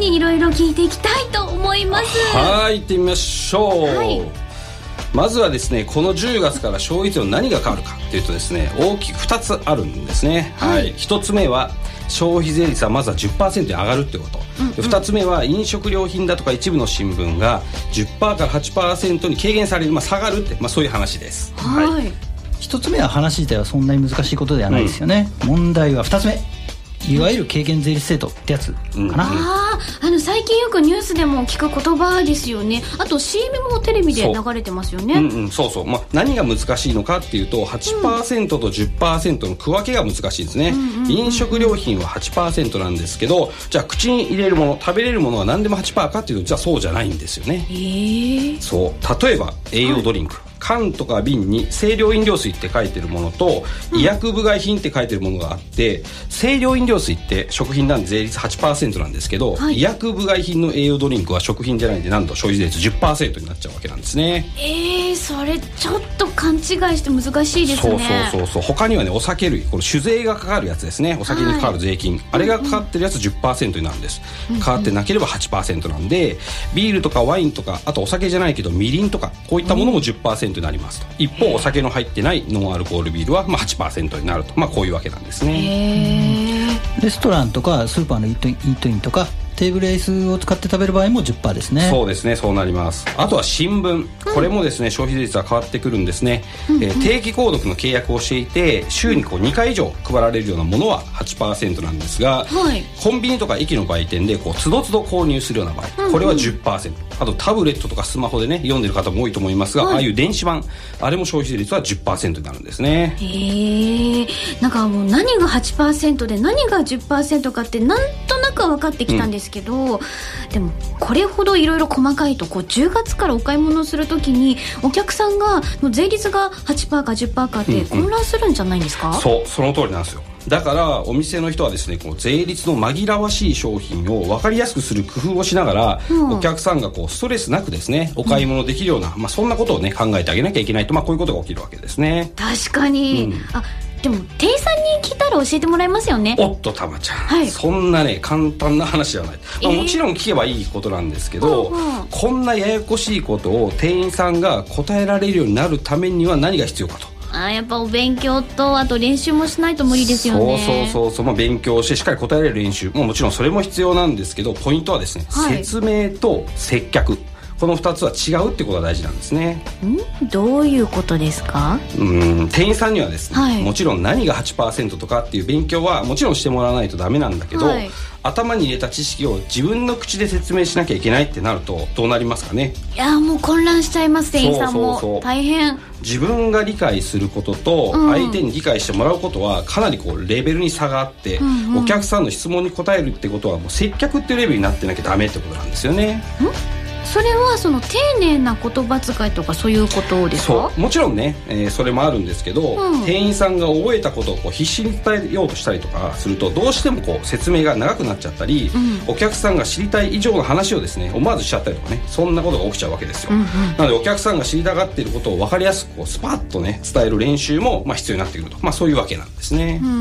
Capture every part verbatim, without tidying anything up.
にいろいろ聞いていきたいと思います。 はい、行ってみましょう、はい、まずはですね、このじゅうがつから消費税の何が変わるかというとですね、大きくふたつあるんですね、はいはい、ひとつめは消費税率はまずは じゅっパーセント に上がるってこと、うんうん、ふたつめは飲食料品だとか一部の新聞が じゅっパーセント から はちパーセント に軽減される、まあ、下がるって、まあ、そういう話です。 はい、はい、 ひとつめは話自体はそんなに難しいことではないですよね、うん、問題はふたつめ、いわゆる軽減税率制度ってやつかな、うん、 ああの最近よくニュースでも聞く言葉ですよね。あと シーエム もテレビで流れてますよね。 そう、うんうん、そうそう、まあ、何が難しいのかっていうと はちパーセント と じゅっパーセント の区分けが難しいですね、うんうんうん、飲食料品は はちパーセント なんですけど、じゃあ口に入れるもの、食べれるものは何でも はちパーセント かっていうと、じゃあそうじゃないんですよね。 えー、 そう例えば栄養ドリンク、はい、缶とか瓶に清涼飲料水って書いてるものと、医薬部外品って書いてるものがあって、清涼飲料水って食品なんで税率 はちパーセント なんですけど、はい、医薬部外品の栄養ドリンクは食品じゃないんで、なんと消費税率 じゅっパーセント になっちゃうわけなんですね。 えー、それちょっと勘違いして難しいですね。 そうそうそうそう、他にはね、お酒類、この酒税がかかるやつですね、お酒にかかる税金、はい、あれがかかってるやつ じゅっパーセント になるんです、うんうん、かかってなければ はちパーセント なんで、ビールとかワインとか、あとお酒じゃないけどみりんとか、こういったものも じゅっパーセント になりますと。一方お酒の入ってないノンアルコールビールはまあ はちパーセント になると、まあ、こういうわけなんですね。 レストランとかスーパーのイートイン、イートインとかテーブル椅子を使って食べる場合も じゅっパーセント ですね。 そうですね、そうなります。あとは新聞、これもですね、うん、消費税率は変わってくるんですね、うんうん、えー、定期購読の契約をしていて週にこうにかい以上配られるようなものは はちパーセント なんですが、はい、コンビニとか駅の売店でこうつどつど購入するような場合、これは じゅっパーセント、あとタブレットとかスマホでね読んでる方も多いと思いますが、はい、ああいう電子版、あれも消費税率は じゅっパーセント になるんですね。 へえ、なんかもう何が はちパーセント で何が じゅっパーセント かってなんとなくは分かってきたんですけど、うん、でもこれほどいろいろ細かいと、こうじゅうがつからお買い物するときにお客さんがの税率が はちパーセント か じゅっパーセント かって混乱するんじゃないんですか？うんうん、 そう、その通りなんですよ。だからお店の人はですね、こう税率の紛らわしい商品を分かりやすくする工夫をしながら、うん、お客さんがこうストレスなくですねお買い物できるような、うん、まあ、そんなことをね考えてあげなきゃいけないと、まあ、こういうことが起きるわけですね。 確かに、うん、あでも店員さんに聞いたら教えてもらえますよね。 おっとたまちゃん、 はい、 そんなね簡単な話じゃない、まあ、もちろん聞けばいいことなんですけど、えー、こんなややこしいことを店員さんが答えられるようになるためには何が必要かと。 あ、やっぱお勉強とあと練習もしないと無理ですよね。 そうそうそうそう、まあ、勉強してしっかり答えられる練習ももちろんそれも必要なんですけど、ポイントはですね、はい、説明と接客、このふたつは違うってことが大事なんですね。 んどういうことですか？ うーん、店員さんにはですね、はい、もちろん何が はちパーセント とかっていう勉強はもちろんしてもらわないとダメなんだけど、はい、頭に入れた知識を自分の口で説明しなきゃいけないってなるとどうなりますかね？ いやもう混乱しちゃいます。店員さんもそうそうそう、大変。 自分が理解することと相手に理解してもらうことはかなりこうレベルに差があって、うんうん、お客さんの質問に答えるってことはもう接客っていうレベルになってなきゃダメってことなんですよね。んそれはその丁寧な言葉遣いとかそういうことですか？ そうもちろんね、えー、それもあるんですけど、うん、店員さんが覚えたことをこう必死に伝えようとしたりとかするとどうしてもこう説明が長くなっちゃったり、うん、お客さんが知りたい以上の話をですね思わずしちゃったりとかね、そんなことが起きちゃうわけですよ、うんうん、なのでお客さんが知りたがっていることを分かりやすくこうスパッとね伝える練習もまあ必要になってくると、まあ、そういうわけなんですね、 うん、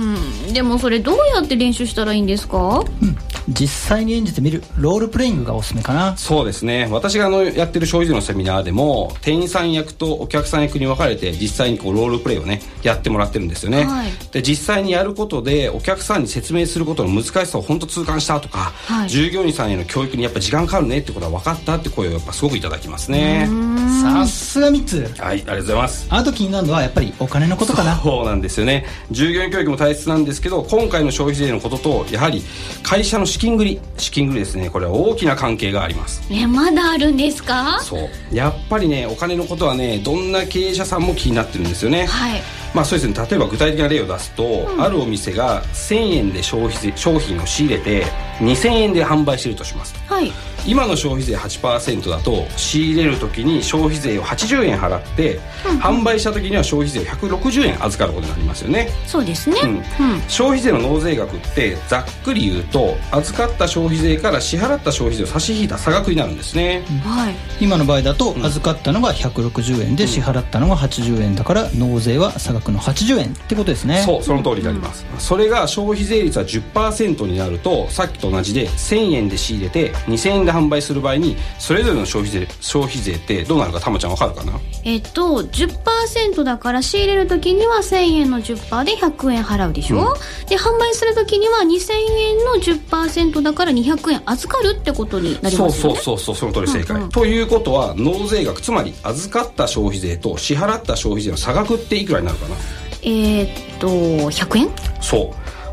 でもそれどうやって練習したらいいんですか？ うん、実際に演じてみるロールプレイングがおすすめかな。 そうですね、私があのやってる消費税のセミナーでも店員さん役とお客さん役に分かれて実際にこうロールプレイをねやってもらってるんですよね、はい、で実際にやることでお客さんに説明することの難しさを本当痛感したとか、はい、従業員さんへの教育にやっぱ時間かかるねってことは分かったって声をやっぱすごくいただきますね。 さすがみっつ、 はい、ありがとうございます。 あと気になるのはやっぱりお金のことかな。 そうなんですよね、従業員教育も大切なんですけど、今回の消費税のこととやはり会社の資金繰り資金繰りですね、これは大きな関係があります。 えまだあるんですか？ そうやっぱりねお金のことはねどんな経営者さんも気になってるんですよね、はい、まあそうですね、例えば具体的な例を出すと、うん、あるお店がせんえんで消費税商品を仕入れてにせんえんで販売しているとします、はい、 今の消費税 はちパーセント だと仕入れる時に消費税をはちじゅうえん払って、うん、販売した時には消費税をひゃくろくじゅうえん預かることになりますよね。 そうですね、うんうん、 消費税の納税額ってざっくり言うと預かった消費税から支払った消費税を差し引いた差額になるんですね、 うんはい、今の場合だと預かったのがひゃくろくじゅうえんで、うん、支払ったのがはちじゅうえんだから納税は差額のはちじゅうえんってことですね。 そう、その通りになります、うん、それが消費税率は じゅっパーセント になるとさっきと同じでせんえんで仕入れてにせんえんで販売する場合にそれぞれの消費税、消費税ってどうなるかたまちゃん分かるかな。 えっと じゅっパーセント だから仕入れる時にはせんえんの じゅっパーセント でひゃくえん払うでしょ、うん、で販売する時にはにせんえんの じゅっパーセント だからにひゃくえん預かるってことになりますよね。 そうそうそうそう、その通り正解、うんうん、ということは納税額、つまり預かった消費税と支払った消費税の差額っていくらになるかな。 えー、っとひゃくえん。 そう、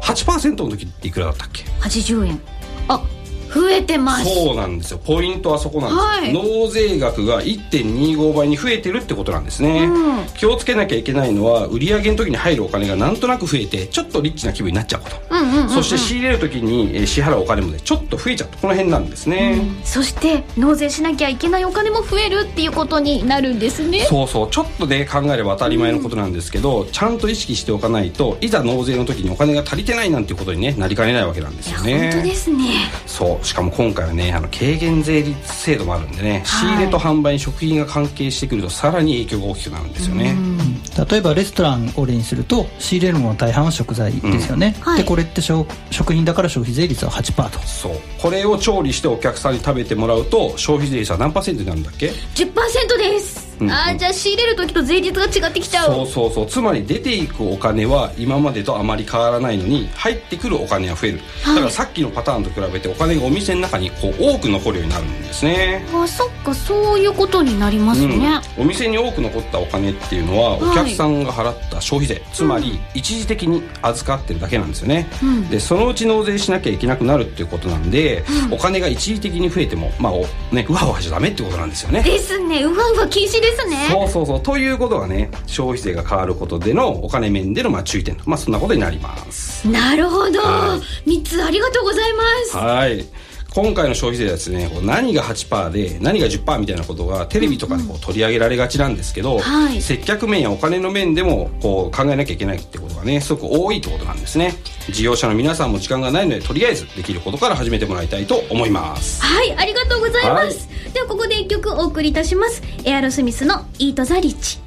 はちパーセント の時っていくらだったっけ。 はちじゅうえん。あ、増えてます。 そうなんですよ、ポイントはそこなんです、はい、納税額が いってんにごばいに増えてるってことなんですね、うん、気をつけなきゃいけないのは売上の時に入るお金がなんとなく増えてちょっとリッチな気分になっちゃうこと、うんうんうんうん、そして仕入れる時に支払うお金もねちょっと増えちゃうとこの辺なんですね、うん、 そして納税しなきゃいけないお金も増えるっていうことになるんですね。 そうそう、ちょっとね考えれば当たり前のことなんですけど、うん、ちゃんと意識しておかないといざ納税の時にお金が足りてないなんていうことに、ね、なりかねないわけなんですよね。 いや本当ですね。 そう、しかも今回はねあの軽減税率制度もあるんでね、仕入れと販売に食品が関係してくるとさらに影響が大きくなるんですよね、うん、 例えばレストランを例にすると仕入れるものの大半は食材ですよね、うんはい、でこれって食品だから消費税率は はちパーセント と。 そう、これを調理してお客さんに食べてもらうと消費税率は何パーセントになるんだっけ。 じゅっパーセント です、うんうん、あーじゃあ仕入れる時と税率が違ってきちゃう。 そうそうそう、つまり出ていくお金は今までとあまり変わらないのに入ってくるお金は増える、はい、だからさっきのパターンと比べてお金がお店の中にこう多く残るようになるんですね。 あ、そっか、そういうことになりますね、 うん、お店に多く残ったお金っていうのはお客さんが払った消費税、はい、つまり一時的に預かってるだけなんですよね、うん、でそのうち納税しなきゃいけなくなるっていうことなんで、うん、お金が一時的に増えてもまあねうわうわしちゃダメってことなんですよね。 ですね、うわうわ禁止ですね。 そうそうそう、ということはね消費税が変わることでのお金面でのまあ注意点と、まあそんなことになります。 なるほど、みっつありがとうございます。 はい、今回の消費税はですね、何が はちパーセント で何が じゅっパーセント みたいなことがテレビとかでこう取り上げられがちなんですけど、うんはい、接客面やお金の面でもこう考えなきゃいけないってことがねすごく多いってことなんですね。事業者の皆さんも時間がないのでとりあえずできることから始めてもらいたいと思います。 はい、ありがとうございます、はい、ではここでいっきょくお送りいたします。エアロスミスのイートザリッチ。